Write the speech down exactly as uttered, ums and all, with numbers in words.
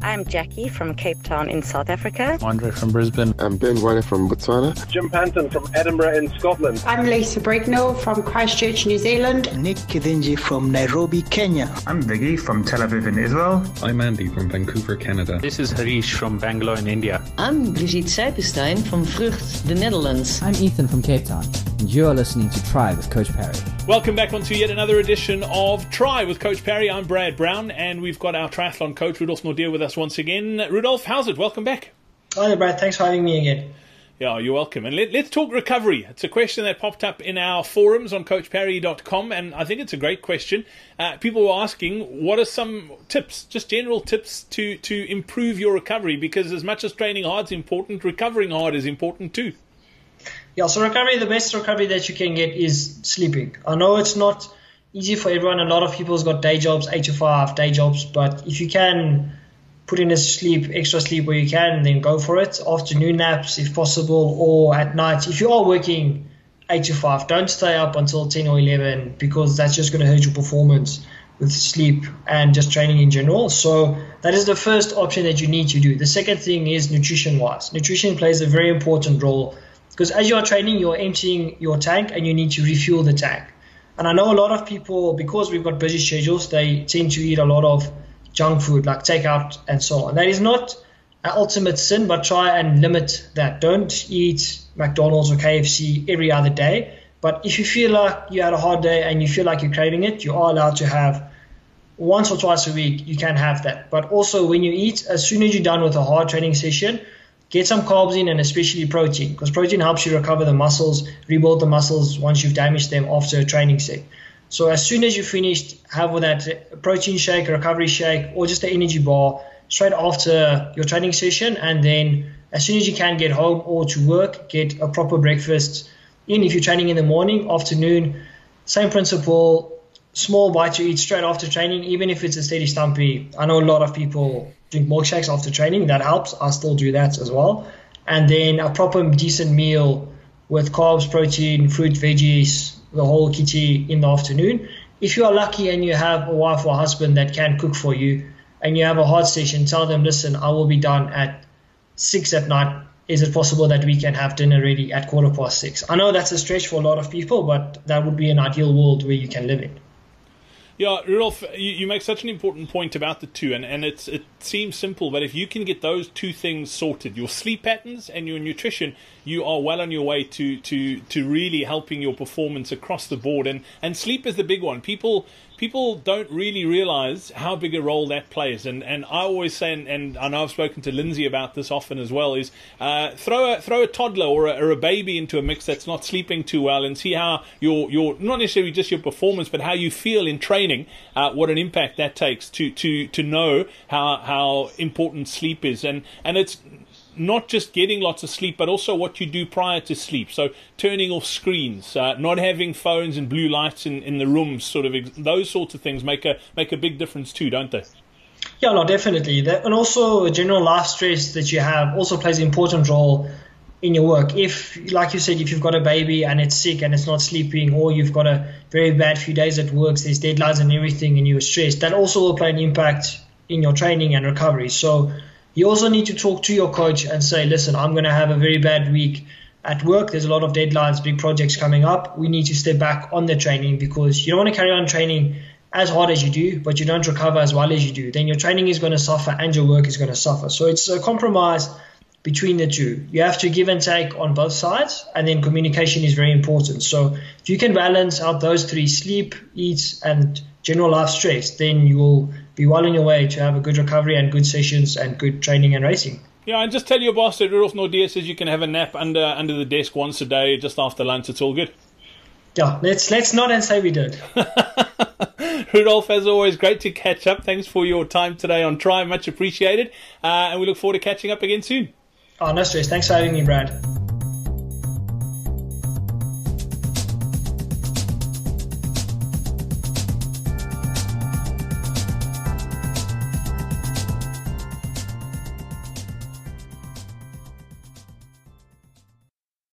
I'm Jackie from Cape Town in South Africa. Andre from Brisbane. I'm Ben Wine from Botswana. Jim Panton from Edinburgh in Scotland. I'm Lisa Brignall from Christchurch, New Zealand. Nick Kidinji from Nairobi, Kenya. I'm Viggy from Tel Aviv in Israel. I'm Andy from Vancouver, Canada. This is Harish from Bangalore in India. I'm Brigitte Seipenstein from Vrucht, the Netherlands. I'm Ethan from Cape Town, and you're listening to Try with Coach Parry. Welcome back onto yet another edition of Try with Coach Parry. I'm Brad Brown, and we've got our triathlon coach, Rudolf Nordier, with us once again. Rudolf, how's it? Welcome back. Hi there, Brad. Thanks for having me again. Yeah, you're welcome. And let, let's talk recovery. It's a question that popped up in our forums on coach parry dot com, and I think it's a great question. Uh, people were asking, what are some tips, just general tips to, to improve your recovery? Because as much as training hard is important, recovering hard is important too. Yeah, so recovery, the best recovery that you can get is sleeping. I know it's not easy for everyone. A lot of people's got day jobs, eight to five day jobs, but if you can put in a sleep, extra sleep where you can, then go for it. Afternoon naps if possible, or at night. If you are working eight to five, don't stay up until ten or eleven, because that's just going to hurt your performance with sleep and just training in general. So that is the first option that you need to do. The second thing is nutrition-wise. Nutrition plays a very important role, because as you are training, you're emptying your tank and you need to refuel the tank. And I know a lot of people, because we've got busy schedules, they tend to eat a lot of junk food like takeout and so on. That is not an ultimate sin, but try and limit that. Don't eat McDonald's or K F C every other day. But if you feel like you had a hard day and you feel like you're craving it, you are allowed to have once or twice a week. You can have that. But also when you eat, as soon as you're done with a hard training session, get some carbs in, and especially protein, because protein helps you recover the muscles, rebuild the muscles once you've damaged them after a training set. So as soon as you're finished, have with that protein shake, a recovery shake, or just an energy bar straight after your training session. And then as soon as you can, get home or to work, get a proper breakfast in. If you're training in the morning, afternoon, same principle, small bite to eat straight after training, even if it's a steady stumpy. I know a lot of people drink milkshakes after training. That helps. I still do that as well. And then a proper decent meal with carbs, protein, fruit, veggies, the whole kitty in the afternoon. If you are lucky and you have a wife or husband that can cook for you and you have a hard session, tell them, listen, I will be done at six at night. Is it possible that we can have dinner ready at quarter past six? I know that's a stretch for a lot of people, but that would be an ideal world where you can live in. Yeah, Rudolf, you, you make such an important point about the two, and, and it's, it seems simple, but if you can get those two things sorted, your sleep patterns and your nutrition, you are well on your way to, to, to really helping your performance across the board. And, and sleep is the big one. People people don't really realize how big a role that plays. And, and I always say, and, and I know I've spoken to Lindsay about this often as well, is uh, throw a throw a toddler or a, or a baby into a mix that's not sleeping too well, and see how your your not necessarily just your performance, but how you feel in training, uh, what an impact that takes to to to know how how important sleep is. And and it's not just getting lots of sleep, but also what you do prior to sleep. So turning off screens, uh, not having phones and blue lights in, in the rooms, sort of ex- those sorts of things make a make a big difference too, don't they? Yeah, no, definitely. That, and also general life stress that you have also plays an important role in your work. If, like you said, if you've got a baby and it's sick and it's not sleeping, or you've got a very bad few days at work, there's deadlines and everything, and you're stressed, that also will play an impact in your training and recovery. So you also need to talk to your coach and say, listen, I'm going to have a very bad week at work. There's a lot of deadlines, big projects coming up. We need to step back on the training, because you don't want to carry on training as hard as you do, but you don't recover as well as you do. Then your training is going to suffer and your work is going to suffer. So it's a compromise between the two. You have to give and take on both sides, and then communication is very important. So if you can balance out those three, sleep, eat, and general life stress, then you will be well on your way to have a good recovery and good sessions and good training and racing. Yeah, and just tell your boss that Rudolf Nordier says you can have a nap under under the desk once a day, just after lunch. It's all good. Yeah, let's let's not and say we did. Rudolf, as always, great to catch up. Thanks for your time today on Try, much appreciated. Uh, and we look forward to catching up again soon. Oh, no stress. Thanks for having me, Brad.